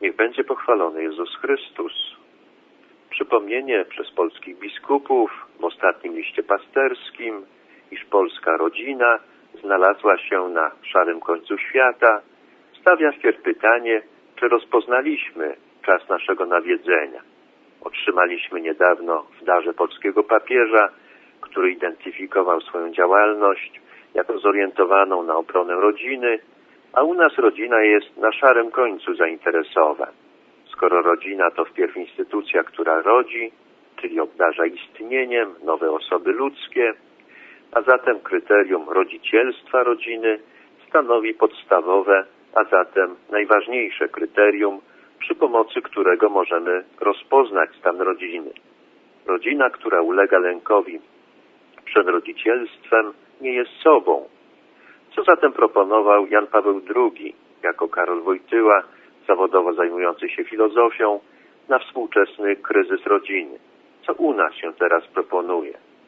Niech będzie pochwalony Jezus Chrystus. Przypomnienie przez polskich biskupów w ostatnim liście pasterskim, iż polska rodzina znalazła się na szarym końcu świata, stawia wpierw pytanie, czy rozpoznaliśmy czas naszego nawiedzenia. Otrzymaliśmy niedawno w darze polskiego papieża, który identyfikował swoją działalność jako zorientowaną na obronę rodziny, a u nas rodzina jest na szarym końcu zainteresowań. Skoro rodzina to wpierw instytucja, która rodzi, czyli obdarza istnieniem nowe osoby ludzkie, a zatem kryterium rodzicielstwa rodziny stanowi podstawowe, a zatem najważniejsze kryterium, przy pomocy którego możemy rozpoznać stan rodziny. Rodzina, która ulega lękowi przed rodzicielstwem, nie jest sobą. Co zatem proponował Jan Paweł II jako Karol Wojtyła, zawodowo zajmujący się filozofią, na współczesny kryzys rodziny? Co u nas się teraz proponuje?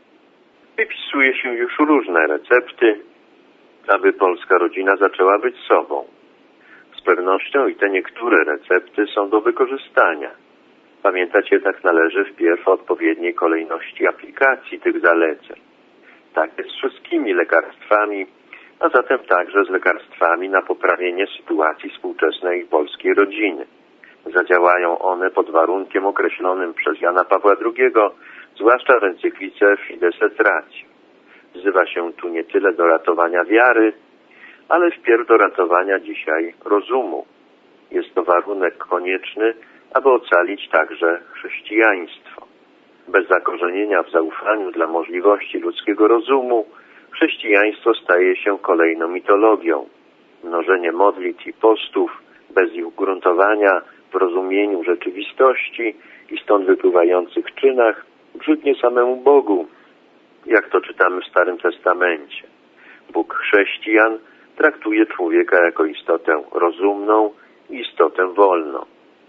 Wypisuje się już różne recepty, aby polska rodzina zaczęła być sobą. Z pewnością i te niektóre recepty są do wykorzystania. Pamiętać jednak należy wpierw o odpowiedniej kolejności aplikacji tych zaleceń. Tak jest z wszystkimi lekarstwami, a zatem także z lekarstwami na poprawienie sytuacji współczesnej polskiej rodziny. Zadziałają one pod warunkiem określonym przez Jana Pawła II, zwłaszcza w encyklice Fides et Ratio. Wzywa się tu nie tyle do ratowania wiary, ale wpierw do ratowania dzisiaj rozumu. Jest to warunek konieczny, aby ocalić także chrześcijaństwo. Bez zakorzenienia w zaufaniu dla możliwości ludzkiego rozumu, chrześcijaństwo staje się kolejną mitologią. Mnożenie modlitw i postów bez ich ugruntowania w rozumieniu rzeczywistości i stąd wypływających czynach brzydnie samemu Bogu, jak to czytamy w Starym Testamencie. Bóg chrześcijan traktuje człowieka jako istotę rozumną i istotę wolną.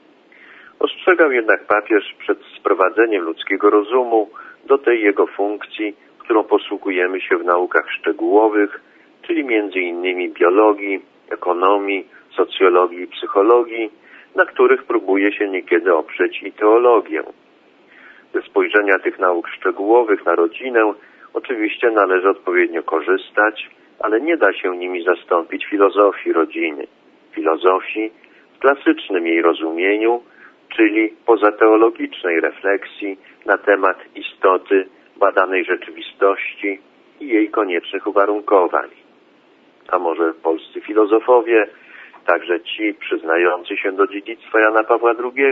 Ostrzegał jednak papież przed sprowadzeniem ludzkiego rozumu do tej jego funkcji, którą posługujemy się w naukach szczegółowych, czyli m.in. biologii, ekonomii, socjologii i psychologii, na których próbuje się niekiedy oprzeć i teologię. Ze spojrzenia tych nauk szczegółowych na rodzinę oczywiście należy odpowiednio korzystać, ale nie da się nimi zastąpić filozofii rodziny. Filozofii w klasycznym jej rozumieniu, czyli pozateologicznej refleksji na temat istoty badanej rzeczywistości i jej koniecznych uwarunkowań. A może polscy filozofowie, także ci przyznający się do dziedzictwa Jana Pawła II,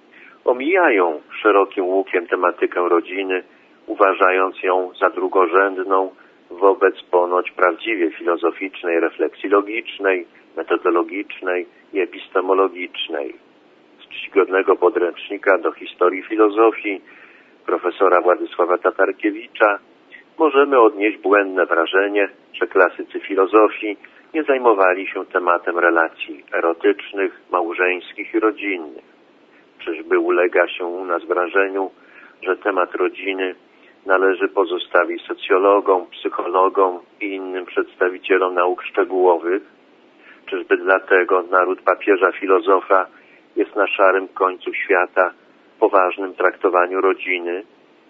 omijają szerokim łukiem tematykę rodziny, uważając ją za drugorzędną wobec ponoć prawdziwie filozoficznej refleksji logicznej, metodologicznej i epistemologicznej. Z czcigodnego podręcznika do historii filozofii profesora Władysława Tatarkiewicza możemy odnieść błędne wrażenie, że klasycy filozofii nie zajmowali się tematem relacji erotycznych, małżeńskich i rodzinnych. Czyżby ulega się u nas wrażeniu, że temat rodziny należy pozostawić socjologom, psychologom i innym przedstawicielom nauk szczegółowych? Czyżby dlatego naród papieża filozofa jest na szarym końcu świata w poważnym traktowaniu rodziny?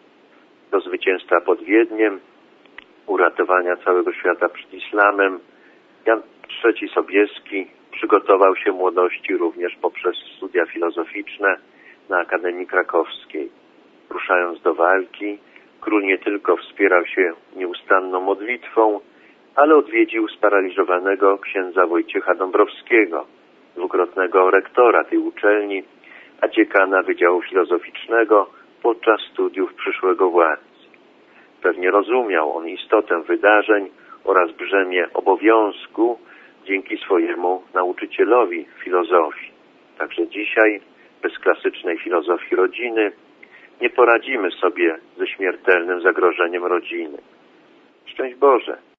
Do zwycięstwa pod Wiedniem, uratowania całego świata przed islamem, Jan III Sobieski przygotował się młodości również poprzez studia filozoficzne na Akademii Krakowskiej. Ruszając do walki, król nie tylko wspierał się nieustanną modlitwą, ale odwiedził sparaliżowanego księdza Wojciecha Dąbrowskiego, dwukrotnego rektora tej uczelni, a dziekana Wydziału Filozoficznego podczas studiów przyszłego władcy. Pewnie rozumiał on istotę wydarzeń oraz brzemię obowiązku dzięki swojemu nauczycielowi filozofii. Także dzisiaj, bez klasycznej filozofii rodziny, nie poradzimy sobie ze śmiertelnym zagrożeniem rodziny. Szczęść Boże!